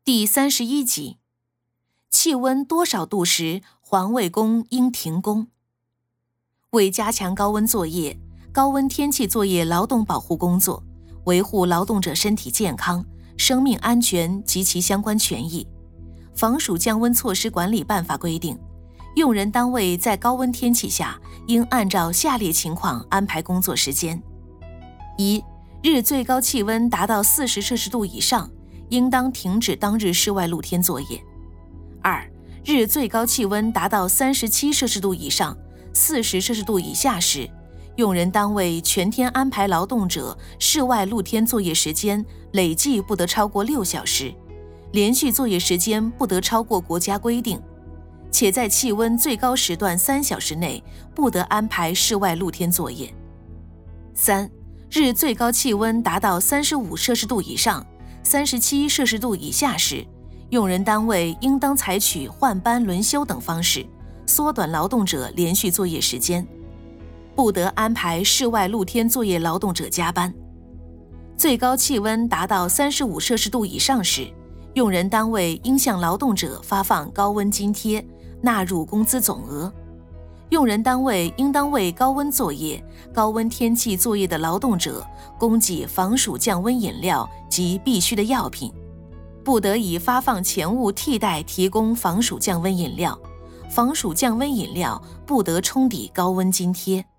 第31集，气温多少度时环卫工应停工？为加强高温作业、高温天气作业劳动保护工作，维护劳动者身体健康、生命安全及其相关权益，防暑降温措施管理办法规定，用人单位在高温天气下应按照下列情况安排工作时间：一、日最高气温达到40摄氏度以上，应当停止当日室外露天作业。二、日最高气温达到37摄氏度以上，40摄氏度以下时，用人单位全天安排劳动者室外露天作业时间累计不得超过6小时，连续作业时间不得超过国家规定，且在气温最高时段3小时内不得安排室外露天作业。三、日最高气温达到35摄氏度以上，37摄氏度以下时，用人单位应当采取换班轮休等方式，缩短劳动者连续作业时间，不得安排室外露天作业劳动者加班。最高气温达到35摄氏度以上时，用人单位应向劳动者发放高温津贴，纳入工资总额。用人单位应当为高温作业、高温天气作业的劳动者供给防暑降温饮料及必需的药品，不得以发放钱物替代提供防暑降温饮料，防暑降温饮料不得冲抵高温津贴。